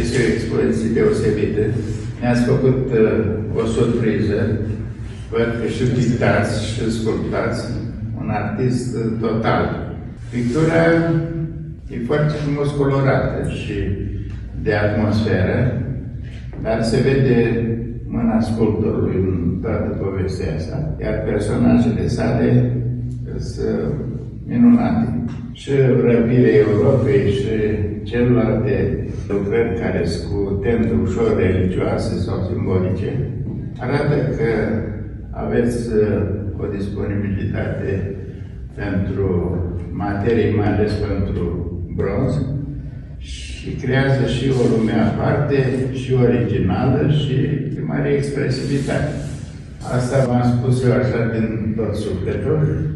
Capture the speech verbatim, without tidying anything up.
este o expoziție deosebită. Ne-ați făcut uh, o surpriză. Văd că și pictați și sculptați un artist uh, total. Pictura e foarte frumos colorată și de atmosferă, dar se vede mâna sculptorului în toată povestea asta, iar personajele sale sunt minunate. Și Răpirea Europei și celelalte lucrări care sunt cu teme ușor religioase sau simbolice, arată că aveți o disponibilitate pentru materii, mai ales pentru bronz, și creează și o lume aparte, și originală, și de mare expresivitate. Asta v-am spus eu așa din tot sufletul.